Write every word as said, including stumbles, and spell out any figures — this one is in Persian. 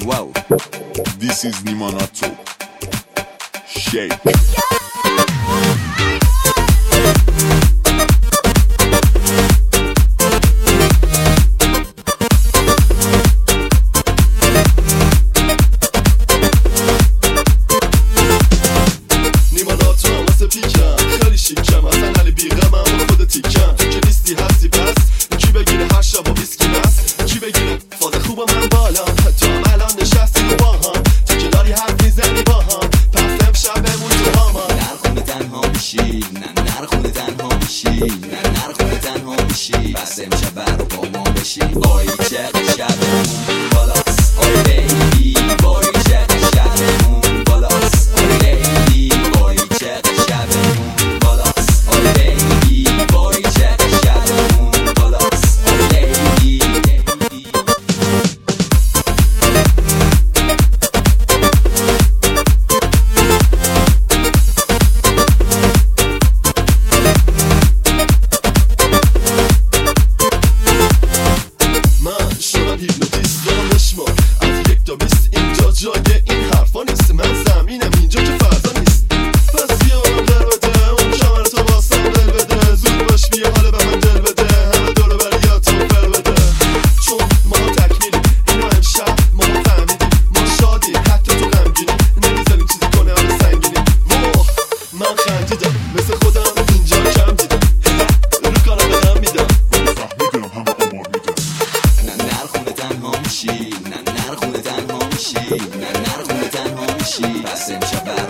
Wow. This is Nimanato. Shake. خیلی شیکم اصلا علی بیغمم اون خود تیکم تو که نیستی هستی پس کی بگیره هر شب و بیسکی مست کی بگیره فاز خوبم من بالا تو هم الان نشستی با هم تو که داری حرف میزنی با هم پس امشب بمون تو هاما نرخونه تنها میشی نه نرخونه تنها میشی نه نرخونه تنها میشی پس امشب برو با ما بشی وای چقدر شبمون بالاست آی بیبی وای چقدر شبمون بالاست آی بیبی وای چقدر شبمون جای این حرفا نیست من زمینم اینجا که فردا نیست پس بیا من دل بده اون کمر تو واسم دل بده زود باش بیا حالا به من دل بده همه دورو بریاتو بر بده چون ما تکمیلیم اینو امشب ما فهمیدیم ما شادیم حتی تو غمگینیم نمیذاریم چیزی کنه حالا سنگینیم واه من خندیدم مثل خودم اینجا کم دیدم رو کارم بدم میدم فهمیدم همه آمار میدم نه نرخونه تنها میشی نه نرخونه تنها میشی نه نرخونه تنها میشی پس امشب